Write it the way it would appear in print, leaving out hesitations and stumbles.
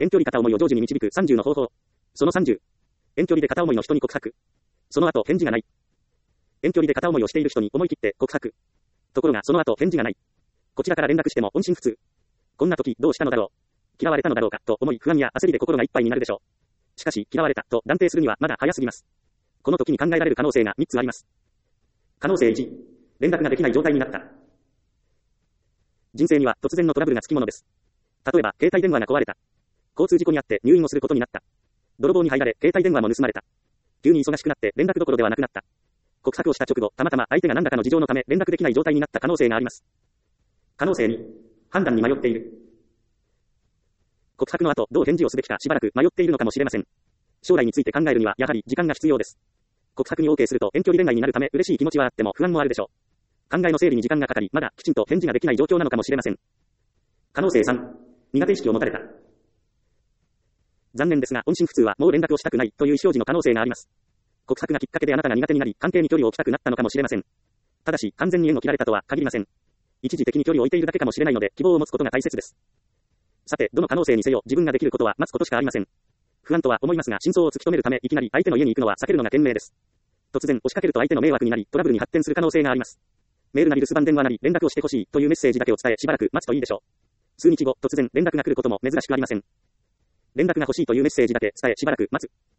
遠距離片思いを成就に導く30の方法。その30。遠距離で片思いの人に告白。その後返事がない。遠距離で片思いをしている人に思い切って告白。ところがその後返事がない。こちらから連絡しても音信不通。こんな時どうしたのだろう。嫌われたのだろうかと思い不安や焦りで心がいっぱいになるでしょう。しかし嫌われたと断定するにはまだ早すぎます。この時に考えられる可能性が3つあります。可能性1、連絡ができない状態になった。人生には突然のトラブルがつきものです。例えば携帯電話が壊れた。交通事故にあって入院をすることになった。泥棒に入られ携帯電話も盗まれた。急に忙しくなって連絡どころではなくなった。告白をした直後、たまたま相手が何らかの事情のため連絡できない状態になった可能性があります。可能性2、判断に迷っている。告白の後、どう返事をすべきかしばらく迷っているのかもしれません。将来について考えるにはやはり時間が必要です。告白に OK すると遠距離恋愛になるため嬉しい気持ちはあっても不安もあるでしょう。考えの整理に時間がかかり、まだきちんと返事ができない状況なのかもしれません。可能性3、苦手意識を持たれた。残念ですが、音信不通はもう連絡をしたくないという意思表示の可能性があります。告白がきっかけであなたが苦手になり、関係に距離を置きたくなったのかもしれません。ただし、完全に縁を切られたとは限りません。一時的に距離を置いているだけかもしれないので、希望を持つことが大切です。さて、どの可能性にせよ、自分ができることは待つことしかありません。不安とは思いますが、真相を突き止めるため、いきなり相手の家に行くのは避けるのが賢明です。突然押しかけると相手の迷惑になり、トラブルに発展する可能性があります。メールなり留守番電話なり、連絡をしてほしいというメッセージだけを伝え、しばらく待つといいでしょう。数日後、突然連絡が来ることも珍しくありません。連絡が欲しいというメッセージだけ伝え、しばらく待つ。